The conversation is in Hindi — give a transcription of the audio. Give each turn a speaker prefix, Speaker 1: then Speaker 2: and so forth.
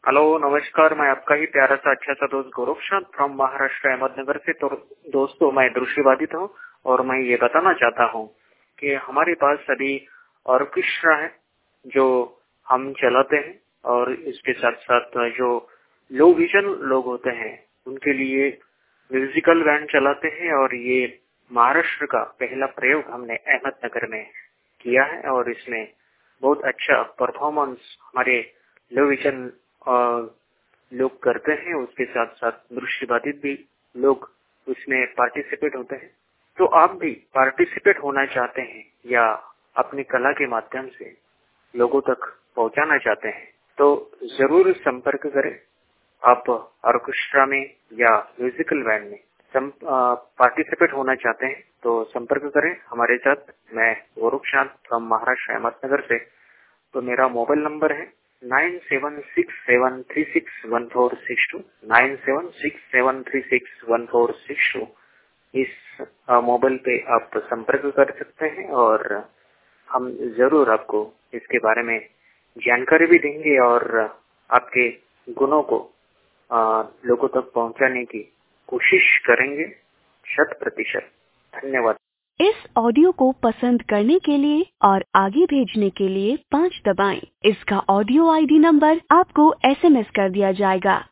Speaker 1: हेलो, नमस्कार। मैं आपका ही प्यारा सा अच्छा सा दोस्त गोरखनाथ फ्रॉम महाराष्ट्र अहमदनगर से। तो दोस्तों, मैं दृष्टिबाधित हूँ और मैं ये बताना चाहता हूँ कि हमारे पास अभी ऑर्केस्ट्रा है जो हम चलाते हैं, और इसके साथ साथ जो लो विजन लोग होते हैं उनके लिए म्यूजिकल बैंड चलाते हैं। और ये महाराष्ट्र का पहला प्रयोग हमने अहमदनगर में किया है, और इसमें बहुत अच्छा परफॉर्मेंस हमारे लो विजन लोग करते हैं। उसके साथ साथ दृष्टिबाधित भी लोग उसमें पार्टिसिपेट होते हैं। तो आप भी पार्टिसिपेट होना चाहते हैं या अपनी कला के माध्यम से लोगों तक पहुंचाना चाहते हैं तो जरूर संपर्क करें। आप ऑर्केस्ट्रा में या म्यूजिकल बैंड में पार्टिसिपेट होना चाहते हैं तो संपर्क करें हमारे साथ। मैं गोरखनाथ फ्रॉम महाराष्ट्र अहमदनगर से। तो मेरा मोबाइल नंबर है 9767361462 9767361462। इस मोबाइल पे आप संपर्क कर सकते हैं और हम जरूर आपको इसके बारे में जानकारी भी देंगे और आपके गुणों को लोगों तक पहुंचाने की कोशिश करेंगे 100%। धन्यवाद।
Speaker 2: इस ऑडियो को पसंद करने के लिए और आगे भेजने के लिए 5 दबाएं। इसका ऑडियो आईडी नंबर आपको SMS कर दिया जाएगा।